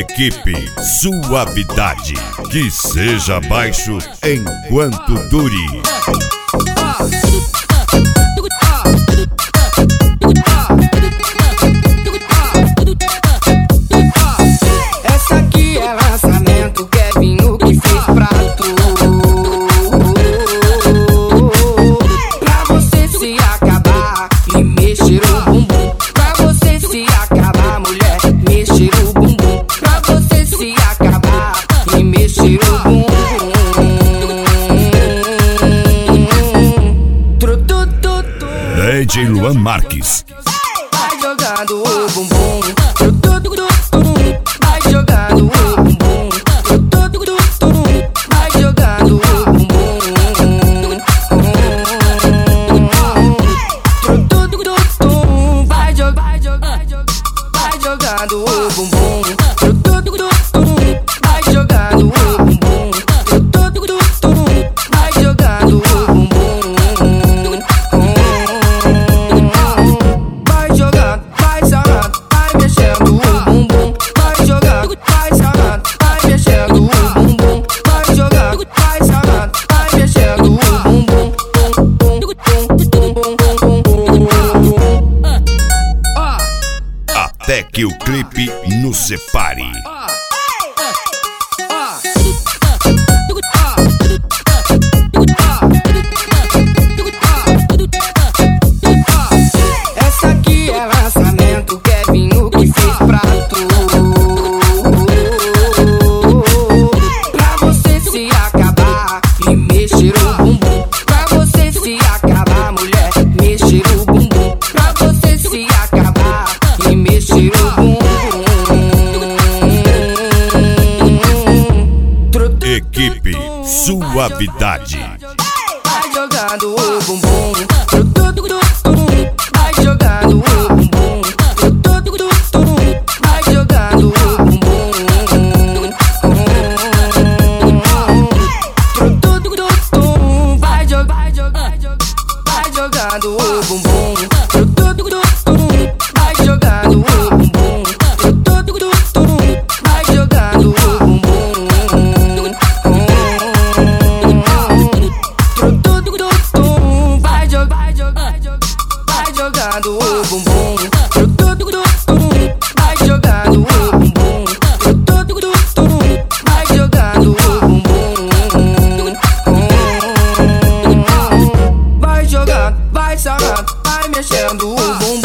Equipe Suavidade, que seja baixo enquanto dure. Essa aqui é lançamento, Kevinho que fez pra tu. Pra você se acabar e mexer o bumbum. Pra você se acabar, mulher, mexer o bumbum. Pra você se acabar e mexer o bumbum. DJ Luan Marques. Vai jogando o bumbum. Vai jogando o bumbum. Vai jogando o bumbum. Vai jogando o bumbum. Vai jogando o bumbum. Vai jogando o bumbum. Vai jogando, vai sarrando, vai mexendo o bumbum. Vai jogando, vai sarrando, vai mexendo o bumbum. Vai jogando, vai sarrando, vai mexendo o bumbum. Até que o clipe nos separe. Essa aqui é lançamento, Kevinho que fez pra tu. Pra você se acabar e mexer o bumbum. Pra você se acabar, mulher, mexer o bumbum. Pra você se acabar e mexer o bumbum. Equipe Suavidade. Vai jogando o bumbum. Vai jogando o bumbum. Vai jogando o bumbum. Vai jogando o bumbum. Vai jogando o bumbum. Vai jogando o bumbum. Vai jogando o bumbum. Vai jogando o bumbum. Vai jogando o bumbum. Vai jogando, vai sarrando, vai mexendo o bumbum.